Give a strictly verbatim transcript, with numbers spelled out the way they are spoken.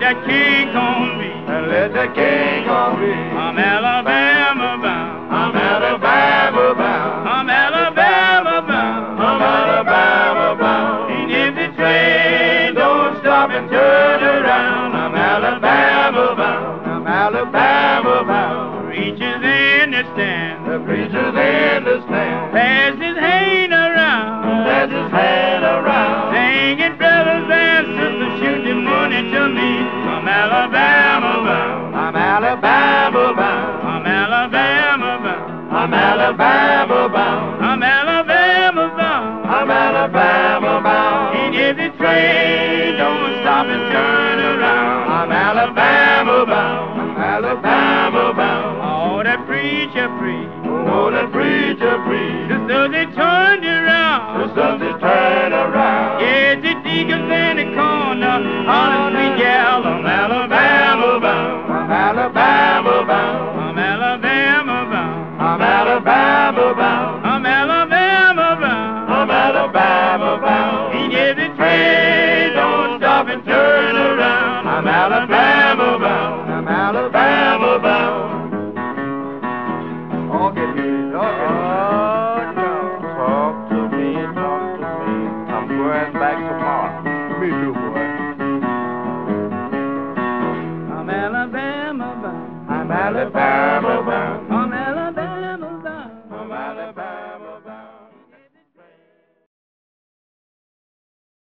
that king on me. And let the king on me. I'm Alabama bound. I'm Alabama bound. I'm Alabama bound. I'm Alabama bound. And if the train Don't stop and turn around. I'm Alabama bound. I'm Alabama bound. preacher's in the stand, The preacher's in the stand. pass his hand around, Pass his hand around. singing brothers and sisters, shoot the money to me. I'm Alabama bound. I'm Alabama bound. I'm Alabama bound. I'm Alabama bound. I'm Alabama bound. I'm Alabama bound. And if the train don't stop and turn around, I'm Alabama bound. I'm Alabama bound. oh, that preacher preach, Oh, that preacher preach. just so they turned around. The sun is